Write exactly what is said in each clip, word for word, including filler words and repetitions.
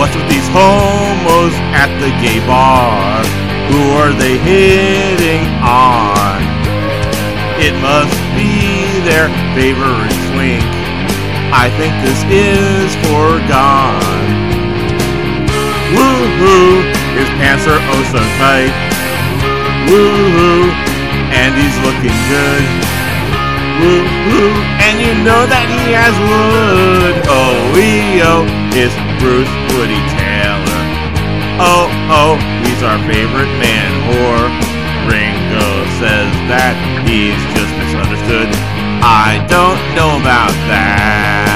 What's with these homos at the gay bar? Who are they hitting on? It must be their favorite swing. I think this is foregone. Woohoo, his pants are oh so tight. Woohoo, and he's looking good. Woohoo, and you know that he has wood. Oh, we oh, it's Bruce Woody Taylor. Oh, oh, he's our favorite man whore. Ringo says that he's just misunderstood. I don't know about that.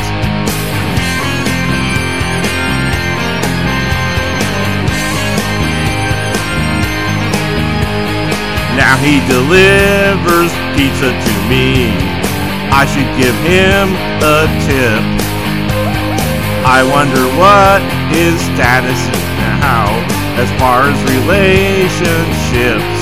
Now he delivers pizza to me. I should give him a tip. I wonder what his status is now as far as relationships.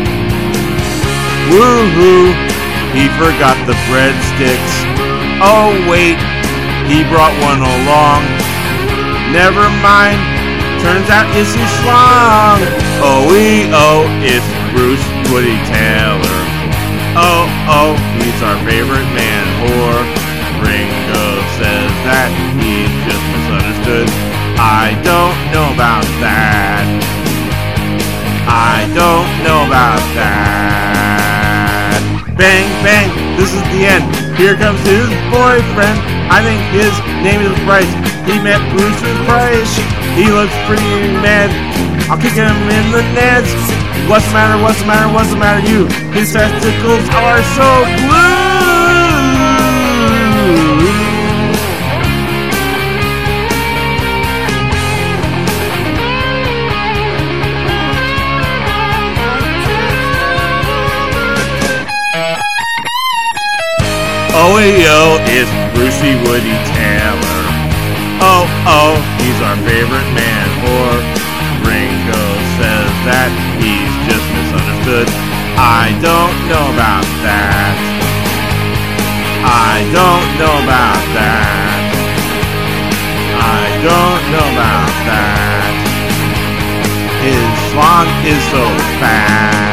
Woohoo, he forgot the breadsticks. Oh wait, he brought one along. Never mind, turns out it's his schlong. Oh we oh, it's Bruce Woody Taylor. Oh oh, he's our favorite man whore. Ringo says that he's just misunderstood. I don't know about that. I don't know about that. Bang, bang, this is the end. Here comes his boyfriend. I think his name is Bryce. He met Bruce with Bryce. He looks pretty mad. I'll kick him in the nets. What's the matter, what's the matter, what's the matter, you? His testicles are so blue. Oh, yo, it's Brucey Woody Taylor. Oh, oh, he's our favorite man whore. Ringo says that he's just misunderstood. I don't know about that. I don't know about that. I don't know about that. His swan is so fast.